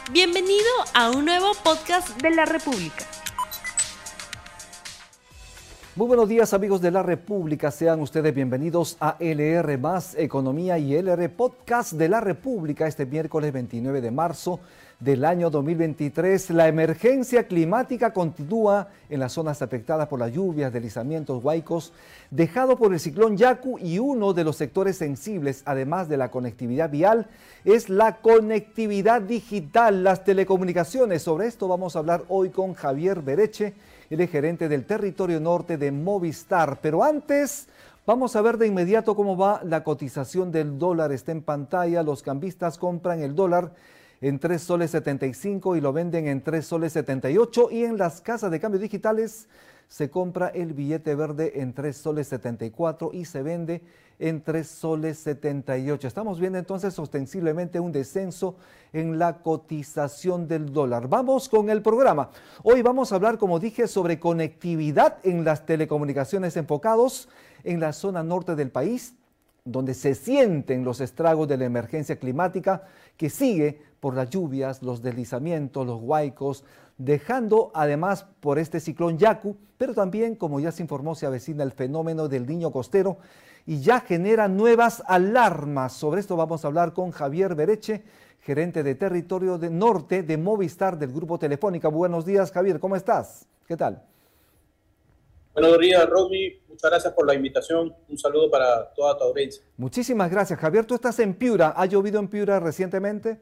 Bienvenido a un nuevo podcast de la República. Muy buenos días, amigos de la República, sean ustedes bienvenidos a LR Más Economía y LR Podcast de la República este miércoles 29 de marzo del año 2023. La emergencia climática continúa en las zonas afectadas por las lluvias, deslizamientos, huaicos, dejado por el ciclón Yaku, y uno de los sectores sensibles, además de la conectividad vial, es la conectividad digital, las telecomunicaciones. Sobre esto vamos a hablar hoy con Javier Bereche, el gerente del territorio norte de Movistar. Pero antes, vamos a ver de inmediato cómo va la cotización del dólar. Está en pantalla, los cambistas compran el dólar en 3 soles 75 y lo venden en 3 soles 78, y en las casas de cambio digitales se compra el billete verde en 3 soles 74 y se vende en 3 soles 78. Estamos viendo entonces ostensiblemente un descenso en la cotización del dólar. Vamos con el programa. Hoy vamos a hablar, como dije, sobre conectividad en las telecomunicaciones, enfocados en la zona norte del país, donde se sienten los estragos de la emergencia climática que sigue por las lluvias, los deslizamientos, los huaicos, dejando además por este ciclón Yaku, pero también, como ya se informó, se avecina el fenómeno del Niño costero y ya genera nuevas alarmas. Sobre esto vamos a hablar con Javier Bereche, gerente de territorio norte de Movistar del Grupo Telefónica. Buenos días, Javier, ¿cómo estás? ¿Qué tal? Buenos días, Romy. Muchas gracias por la invitación. Un saludo para toda tu audiencia. Muchísimas gracias, Javier. Tú estás en Piura. ¿Ha llovido en Piura recientemente?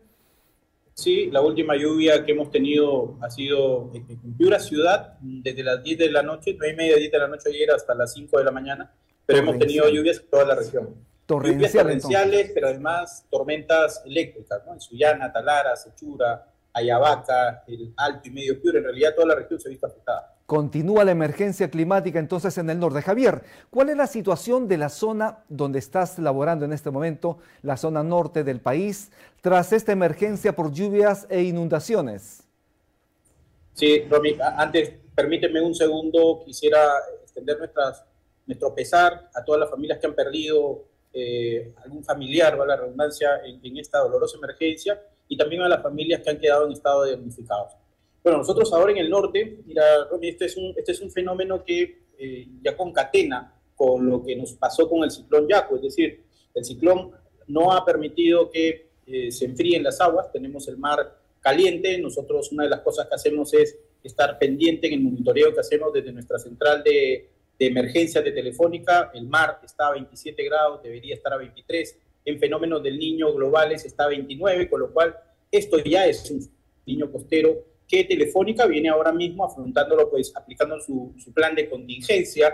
Sí, la última lluvia que hemos tenido ha sido en Piura ciudad, desde las 10 de la noche, 9:30, 10 de la noche ayer hasta las 5 de la mañana, pero hemos tenido lluvias en toda la región. Lluvias torrenciales, pero además tormentas eléctricas, ¿no? En Sullana, Talara, Sechura, Ayabaca, el Alto y Medio Piura. En realidad toda la región se ha visto afectada. Continúa la emergencia climática entonces en el norte. Javier, ¿cuál es la situación de la zona donde estás laborando en este momento, la zona norte del país, tras esta emergencia por lluvias e inundaciones? Sí, Romy, antes, permíteme un segundo, quisiera extender nuestro pesar a todas las familias que han perdido algún familiar, va la redundancia, en esta dolorosa emergencia, y también a las familias que han quedado en estado de damnificados. Bueno, nosotros ahora en el norte, mira, Romy, este es un fenómeno que ya concatena con lo que nos pasó con el ciclón Yaku, es decir, el ciclón no ha permitido que se enfríen las aguas, tenemos el mar caliente. Nosotros una de las cosas que hacemos es estar pendiente en el monitoreo que hacemos desde nuestra central de emergencias de Telefónica. El mar está a 27 grados, debería estar a 23, en fenómenos del Niño globales está a 29, con lo cual esto ya es un Niño costero que Telefónica viene ahora mismo afrontándolo, pues aplicando su plan de contingencia,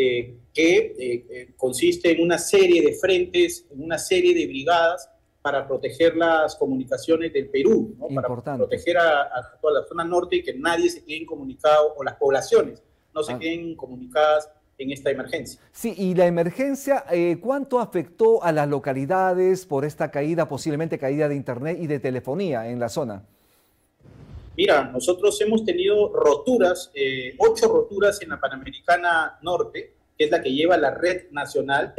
que consiste en una serie de frentes, en una serie de brigadas para proteger las comunicaciones del Perú, ¿no? Para proteger a toda la zona norte y que nadie se quede incomunicado, o las poblaciones no se queden comunicadas en esta emergencia. Sí, y la emergencia, ¿cuánto afectó a las localidades por esta caída, posiblemente caída de internet y de telefonía en la zona? Mira, nosotros hemos tenido roturas, 8 roturas en la Panamericana Norte, que es la que lleva la red nacional.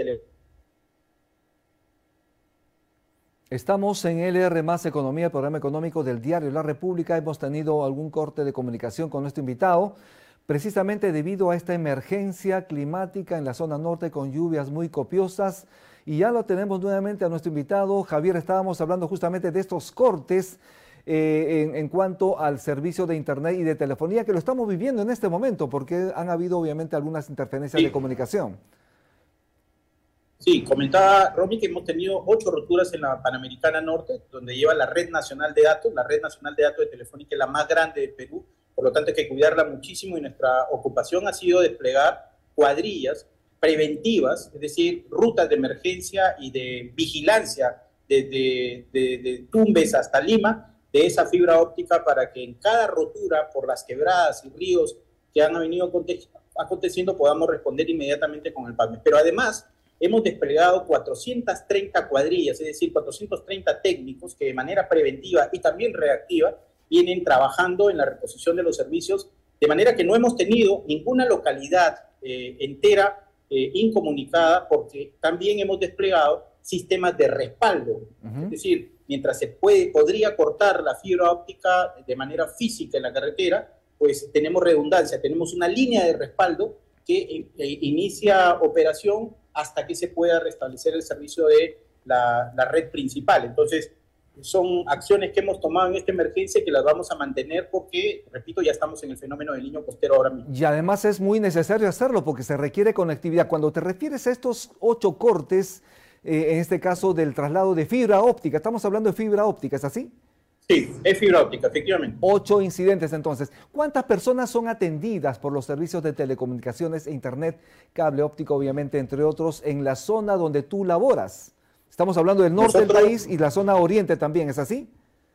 Estamos en LR Más Economía, programa económico del diario La República. Hemos tenido algún corte de comunicación con nuestro invitado, precisamente debido a esta emergencia climática en la zona norte con lluvias muy copiosas. Y ya lo tenemos nuevamente a nuestro invitado. Javier, estábamos hablando justamente de estos cortes en cuanto al servicio de internet y de telefonía, que lo estamos viviendo en este momento, porque han habido obviamente algunas interferencias de comunicación. Sí, comentaba Romy que hemos tenido 8 roturas en la Panamericana Norte, donde lleva la red nacional de datos. La red nacional de datos de Telefónica es la más grande de Perú, por lo tanto hay que cuidarla muchísimo, y nuestra ocupación ha sido desplegar cuadrillas preventivas, es decir, rutas de emergencia y de vigilancia desde Tumbes hasta Lima, de esa fibra óptica, para que en cada rotura por las quebradas y ríos que han venido aconteciendo podamos responder inmediatamente con el PAME. Pero además hemos desplegado 430 cuadrillas, es decir, 430 técnicos que de manera preventiva y también reactiva vienen trabajando en la reposición de los servicios, de manera que no hemos tenido ninguna localidad entera incomunicada, porque también hemos desplegado sistemas de respaldo. Es decir, mientras podría cortar la fibra óptica de manera física en la carretera, pues tenemos redundancia, tenemos una línea de respaldo que inicia operación hasta que se pueda restablecer el servicio de la red principal. Entonces, son acciones que hemos tomado en esta emergencia y que las vamos a mantener porque, repito, ya estamos en el fenómeno del Niño costero ahora mismo. Y además es muy necesario hacerlo porque se requiere conectividad. Cuando te refieres a estos 8 cortes, en este caso del traslado de fibra óptica, estamos hablando de fibra óptica, ¿es así? Sí, es fibra óptica, efectivamente. 8 incidentes entonces. ¿Cuántas personas son atendidas por los servicios de telecomunicaciones e internet, cable óptico obviamente, entre otros, en la zona donde tú laboras? Estamos hablando del norte del país y la zona oriente también, ¿es así?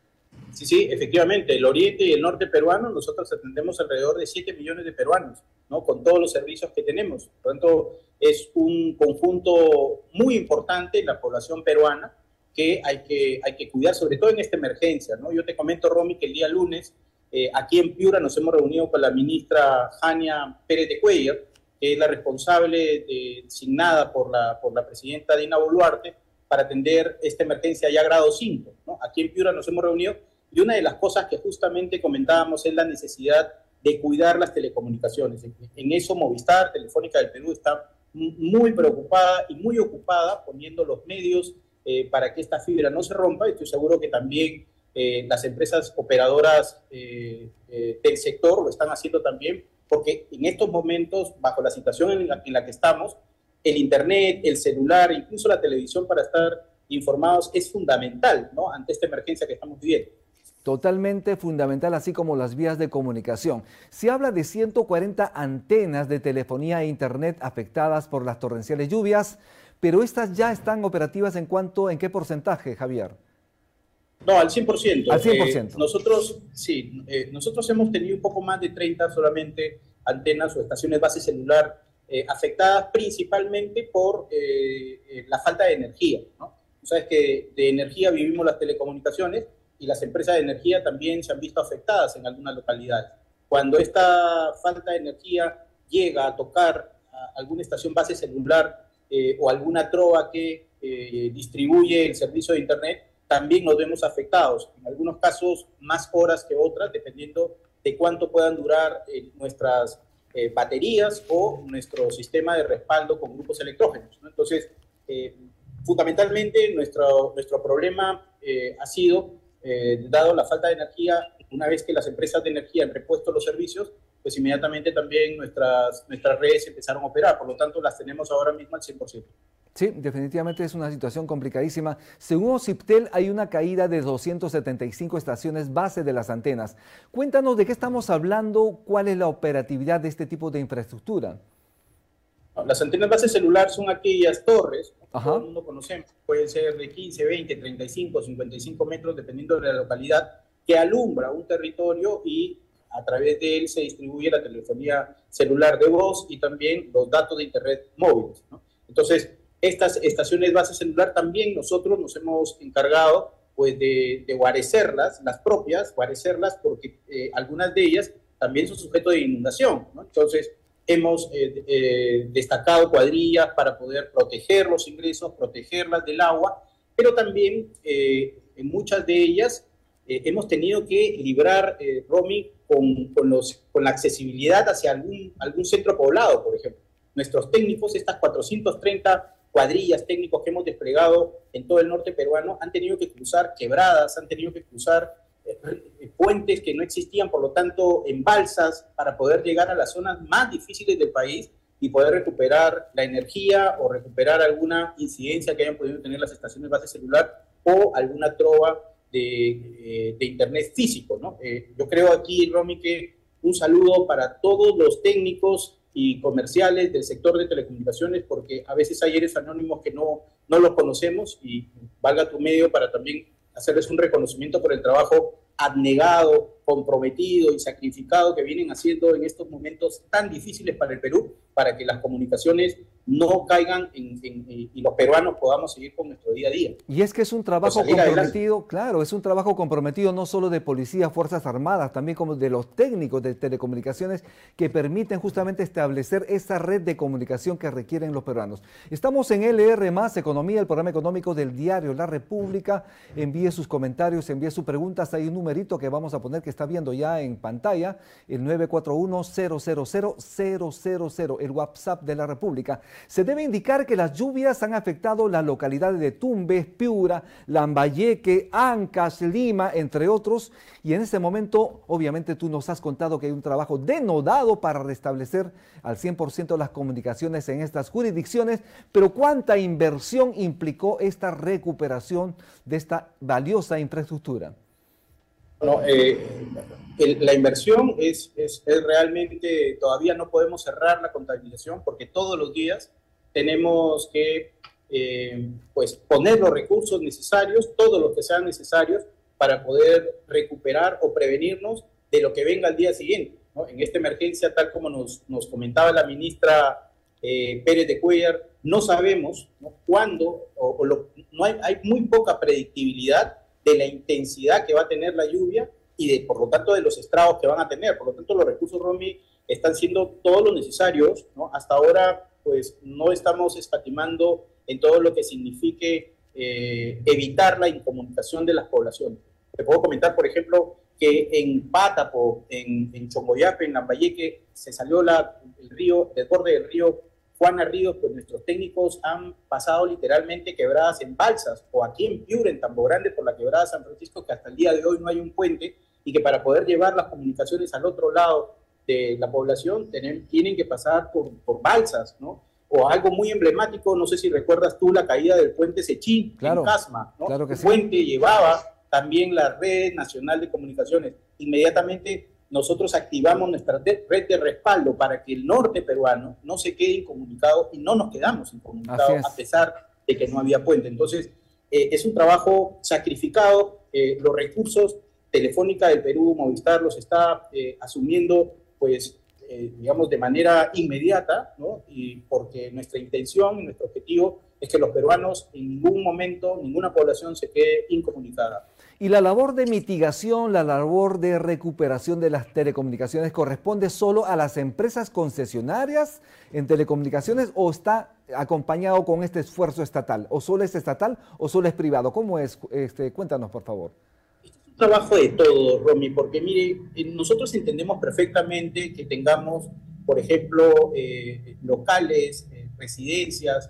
Sí, efectivamente. El oriente y el norte peruano, nosotros atendemos alrededor de 7 millones de peruanos, ¿no? Con todos los servicios que tenemos. Por lo tanto, es un conjunto muy importante en la población peruana que hay que cuidar, sobre todo en esta emergencia, ¿no? Yo te comento, Romy, que el día lunes, aquí en Piura, nos hemos reunido con la ministra Jania Pérez de Cuellar, que es la responsable designada por la presidenta Dina Boluarte, para atender esta emergencia ya grado 5, ¿no? Aquí en Piura nos hemos reunido y una de las cosas que justamente comentábamos es la necesidad de cuidar las telecomunicaciones. En eso Movistar, Telefónica del Perú, está muy preocupada y muy ocupada poniendo los medios para que esta fibra no se rompa. Estoy seguro que también las empresas operadoras del sector lo están haciendo también, porque en estos momentos, bajo la situación en la que estamos, el internet, el celular, incluso la televisión para estar informados es fundamental, ¿no? Ante esta emergencia que estamos viviendo. Totalmente fundamental, así como las vías de comunicación. Se habla de 140 antenas de telefonía e internet afectadas por las torrenciales lluvias, pero estas ya están operativas ¿en qué porcentaje, Javier? No, al 100%. Al 100%. Nosotros hemos tenido un poco más de 30 solamente antenas o estaciones base celular afectadas principalmente por la falta de energía, ¿no? Tú sabes que de energía vivimos las telecomunicaciones y las empresas de energía también se han visto afectadas en algunas localidades. Cuando esta falta de energía llega a tocar a alguna estación base celular o alguna trova que distribuye el servicio de internet, también nos vemos afectados. En algunos casos más horas que otras, dependiendo de cuánto puedan durar nuestras baterías o nuestro sistema de respaldo con grupos electrógenos, ¿no? Entonces, fundamentalmente nuestro problema ha sido, dado la falta de energía, una vez que las empresas de energía han repuesto los servicios, pues inmediatamente también nuestras redes empezaron a operar, por lo tanto las tenemos ahora mismo al 100%. Sí, definitivamente es una situación complicadísima. Según OCIPTEL, hay una caída de 275 estaciones base de las antenas. Cuéntanos de qué estamos hablando, cuál es la operatividad de este tipo de infraestructura. Las antenas base celular son aquellas torres, Ajá, todo el mundo conocemos, pueden ser de 15, 20, 35, 55 metros, dependiendo de la localidad, que alumbra un territorio y a través de él se distribuye la telefonía celular de voz y también los datos de internet móviles, ¿no? Entonces, estas estaciones base celular también nosotros nos hemos encargado pues de guarecerlas, las propias, guarecerlas porque algunas de ellas también son sujeto de inundación, ¿no? Entonces hemos destacado cuadrillas para poder proteger los ingresos, protegerlas del agua, pero también en muchas de ellas hemos tenido que librar, Romy, con la accesibilidad hacia algún centro poblado, por ejemplo. Nuestros técnicos, estas 430 cuadrillas técnicos que hemos desplegado en todo el norte peruano, han tenido que cruzar quebradas, han tenido que cruzar puentes que no existían, por lo tanto, en balsas, para poder llegar a las zonas más difíciles del país y poder recuperar la energía o recuperar alguna incidencia que hayan podido tener las estaciones base celular o alguna trova de internet físico, ¿no? Yo creo aquí, Romy, que un saludo para todos los técnicos y comerciales del sector de telecomunicaciones, porque a veces hay seres anónimos que no los conocemos, y valga tu medio para también hacerles un reconocimiento por el trabajo abnegado, comprometido y sacrificado que vienen haciendo en estos momentos tan difíciles para el Perú, para que las comunicaciones no caigan y los peruanos podamos seguir con nuestro día a día. Y es que es un trabajo comprometido, claro, es un trabajo comprometido no solo de policía, Fuerzas Armadas, también como de los técnicos de telecomunicaciones que permiten justamente establecer esa red de comunicación que requieren los peruanos. Estamos en LR Más Economía, el programa económico del diario La República. Envíe sus comentarios, envíe sus preguntas. Hay un numerito que vamos a poner que está viendo ya en pantalla, el 941-000-000, el WhatsApp de La República. Se debe indicar que las lluvias han afectado las localidades de Tumbes, Piura, Lambayeque, Ancash, Lima, entre otros. Y en este momento, obviamente, tú nos has contado que hay un trabajo denodado para restablecer al 100% las comunicaciones en estas jurisdicciones. Pero ¿cuánta inversión implicó esta recuperación de esta valiosa infraestructura? Bueno, la inversión es realmente, todavía no podemos cerrar la contabilización porque todos los días tenemos que pues poner los recursos necesarios, todos los que sean necesarios para poder recuperar o prevenirnos de lo que venga al día siguiente, ¿no? En esta emergencia, tal como nos comentaba la ministra Pérez de Cuéllar, no sabemos, ¿no?, cuándo, no hay muy poca predictibilidad de la intensidad que va a tener la lluvia y por lo tanto de los estragos que van a tener. Por lo tanto, los recursos, Romy, están siendo todos los necesarios, ¿no? Hasta ahora, pues, no estamos escatimando en todo lo que signifique evitar la incomunicación de las poblaciones. Te puedo comentar, por ejemplo, que en Pátapo, en Chongoyape, en Lambayeque, se salió el río, del borde del río Juana Ríos, pues nuestros técnicos han pasado literalmente quebradas en balsas, o aquí en Piura, en Tambo Grande, por la quebrada San Francisco, que hasta el día de hoy no hay un puente, y que para poder llevar las comunicaciones al otro lado de la población tienen que pasar por balsas, ¿no? O algo muy emblemático, no sé si recuerdas tú la caída del puente Sechín, claro, en Casma, ¿no? Claro que el sí. puente llevaba también la Red Nacional de Comunicaciones. Inmediatamente nosotros activamos nuestra red de respaldo para que el norte peruano no se quede incomunicado y no nos quedamos incomunicados a pesar de que no había puente. Entonces, es un trabajo sacrificado. Los recursos, Telefónica del Perú, Movistar, los está asumiendo, pues, digamos, de manera inmediata, ¿no? Y porque nuestra intención y nuestro objetivo es que los peruanos en ningún momento, ninguna población se quede incomunicada. ¿Y la labor de mitigación, la labor de recuperación de las telecomunicaciones corresponde solo a las empresas concesionarias en telecomunicaciones o está acompañado con este esfuerzo estatal? ¿O solo es estatal o solo es privado? ¿Cómo es? Cuéntanos, por favor. Es un trabajo de todo, Romy, porque mire, nosotros entendemos perfectamente que tengamos, por ejemplo, locales, residencias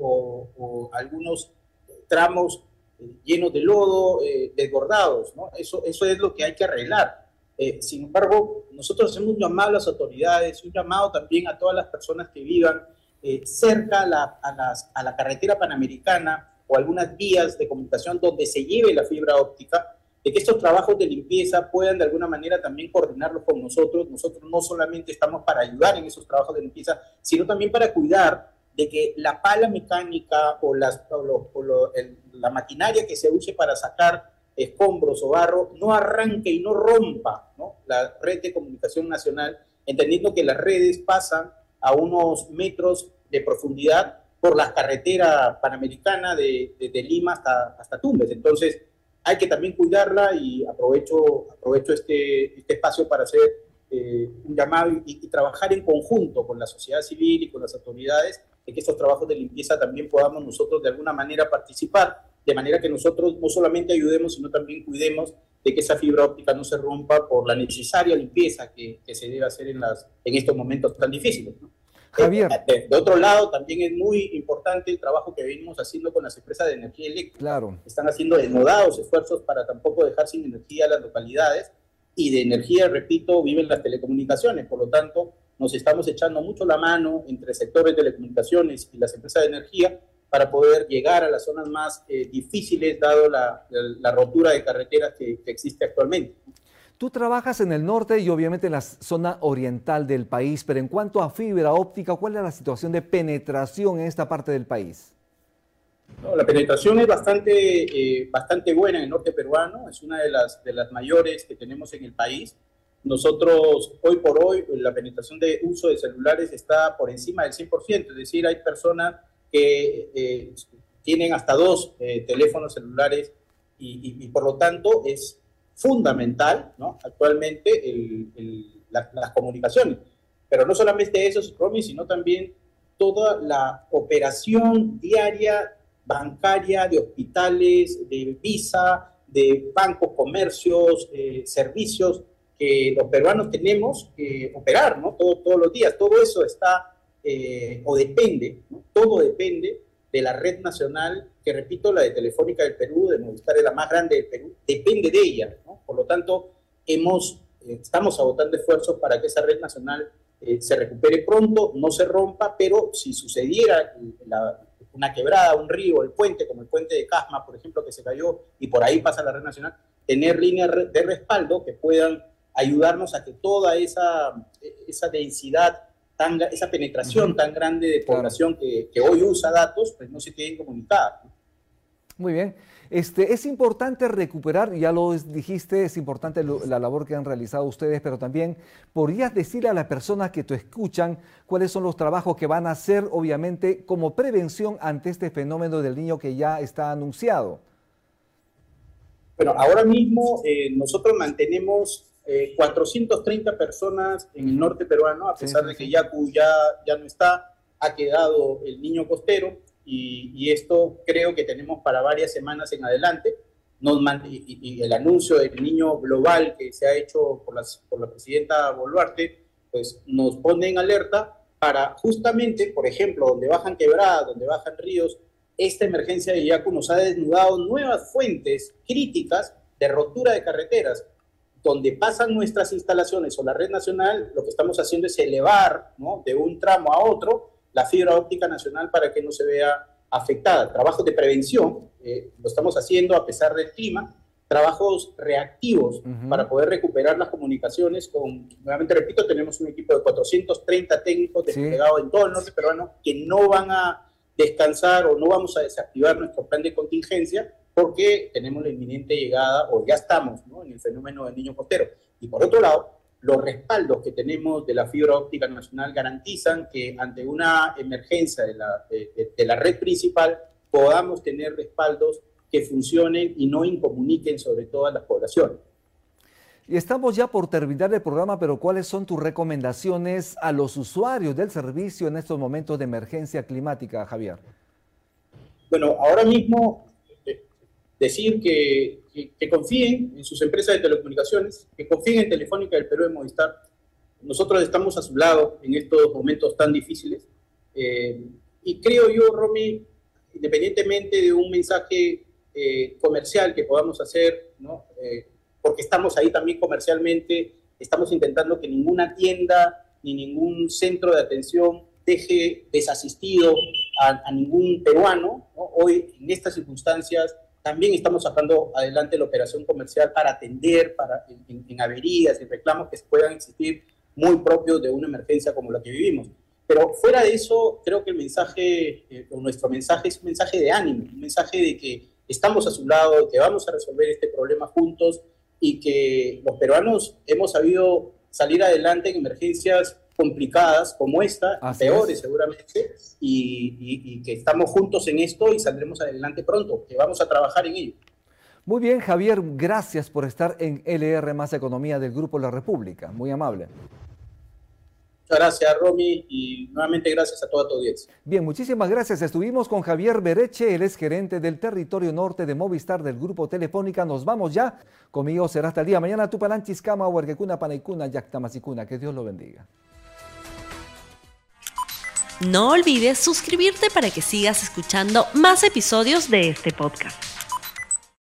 o algunos tramos llenos de lodo, desbordados, ¿no? Eso es lo que hay que arreglar. Sin embargo, nosotros hacemos un llamado a las autoridades, un llamado también a todas las personas que vivan cerca a la carretera panamericana o algunas vías de comunicación donde se lleve la fibra óptica, de que estos trabajos de limpieza puedan de alguna manera también coordinarlos con nosotros. Nosotros no solamente estamos para ayudar en esos trabajos de limpieza, sino también para cuidar de que la pala mecánica o la maquinaria que se use para sacar escombros o barro no arranque y no rompa, ¿no?, la red de comunicación nacional, entendiendo que las redes pasan a unos metros de profundidad por la carretera panamericana de Lima hasta Tumbes. Entonces, hay que también cuidarla y aprovecho este espacio para hacer un llamado y trabajar en conjunto con la sociedad civil y con las autoridades, de que estos trabajos de limpieza también podamos nosotros de alguna manera participar, de manera que nosotros no solamente ayudemos, sino también cuidemos de que esa fibra óptica no se rompa por la necesaria limpieza que se debe hacer en estos momentos tan difíciles, ¿no? Javier. De otro lado, también es muy importante el trabajo que venimos haciendo con las empresas de energía eléctrica. Claro. Están haciendo denodados esfuerzos para tampoco dejar sin energía a las localidades, y de energía, repito, viven las telecomunicaciones. Por lo tanto, nos estamos echando mucho la mano entre sectores de telecomunicaciones y las empresas de energía para poder llegar a las zonas más difíciles, dado la rotura de carreteras que existe actualmente. Tú trabajas en el norte y obviamente en la zona oriental del país, pero en cuanto a fibra óptica, ¿cuál es la situación de penetración en esta parte del país? No, la penetración es bastante buena en el norte peruano, es una de las mayores que tenemos en el país. nosotros hoy por hoy la penetración de uso de celulares está por encima del 100%, es decir, hay personas que tienen hasta 2 teléfonos celulares y por lo tanto es fundamental, ¿no?, actualmente las comunicaciones. Pero no solamente eso, Romy, sino también toda la operación diaria bancaria, de hospitales, de Visa, de bancos, comercios, servicios que los peruanos tenemos que operar, ¿no?, todos los días. Todo eso está o depende, ¿no?, todo depende de la red nacional, que repito, la de Telefónica del Perú, de Movistar, es la más grande del Perú, depende de ella, ¿no? Por lo tanto, estamos agotando esfuerzos para que esa red nacional se recupere pronto, no se rompa, pero si sucediera una quebrada, un río, el puente, como el puente de Casma, por ejemplo, que se cayó y por ahí pasa la red nacional, tener líneas de respaldo que puedan ayudarnos a que toda esa densidad, esa penetración tan grande de población que hoy usa datos, pues no se queden comunicadas, ¿no? Muy bien. Es importante recuperar, ya lo dijiste, es importante la labor que han realizado ustedes, pero también podrías decirle a las personas que te escuchan cuáles son los trabajos que van a hacer, obviamente, como prevención ante este fenómeno del Niño que ya está anunciado. Bueno, ahora mismo nosotros mantenemos 430 personas en el norte peruano, a pesar de que Yacu ya no está, ha quedado el Niño costero, y esto creo que tenemos para varias semanas en adelante. Y el anuncio del Niño global que se ha hecho por la presidenta Boluarte, pues nos pone en alerta para justamente, por ejemplo, donde bajan quebradas, donde bajan ríos, esta emergencia de Yacu nos ha desnudado nuevas fuentes críticas de rotura de carreteras. Donde pasan nuestras instalaciones o la red nacional, lo que estamos haciendo es elevar, ¿no?, de un tramo a otro la fibra óptica nacional para que no se vea afectada. Trabajos de prevención, lo estamos haciendo a pesar del clima, trabajos reactivos para poder recuperar las comunicaciones nuevamente repito, tenemos un equipo de 430 técnicos desplegados en todo el norte peruano que no van a descansar o no vamos a desactivar nuestro plan de contingencia porque tenemos la inminente llegada, o ya estamos, ¿no?, en el fenómeno del Niño costero. Y por otro lado, los respaldos que tenemos de la fibra óptica nacional garantizan que ante una emergencia de la red principal podamos tener respaldos que funcionen y no incomuniquen sobre todo a las poblaciones. Y estamos ya por terminar el programa, pero ¿cuáles son tus recomendaciones a los usuarios del servicio en estos momentos de emergencia climática, Javier? Bueno, ahora mismo decir que confíen en sus empresas de telecomunicaciones, que confíen en Telefónica del Perú, en Movistar. Nosotros estamos a su lado en estos momentos tan difíciles. Y creo yo, Romy, independientemente de un mensaje comercial que podamos hacer, ¿no?, porque estamos ahí también comercialmente, estamos intentando que ninguna tienda ni ningún centro de atención deje desasistido a ningún peruano, ¿no? Hoy, en estas circunstancias, también estamos sacando adelante la operación comercial para atender en averías y reclamos que puedan existir muy propios de una emergencia como la que vivimos. Pero fuera de eso, creo que el mensaje, o nuestro mensaje, es un mensaje de ánimo, un mensaje de que estamos a su lado, que vamos a resolver este problema juntos y que los peruanos hemos sabido salir adelante en emergencias complicadas como esta, peores seguramente, y que estamos juntos en esto y saldremos adelante pronto, que vamos a trabajar en ello. Muy bien, Javier, gracias por estar en LR Más Economía del Grupo La República. Muy amable. Muchas gracias, Romy, y nuevamente gracias a toda tu audiencia. Bien, muchísimas gracias. Estuvimos con Javier Bereche, él es gerente del territorio norte de Movistar del Grupo Telefónica. Nos vamos ya. Conmigo será hasta el día mañana. Tupalanchis, Kama, Huarquecuna, Panaicuna, Yactamasicuna. Que Dios lo bendiga. No olvides suscribirte para que sigas escuchando más episodios de este podcast.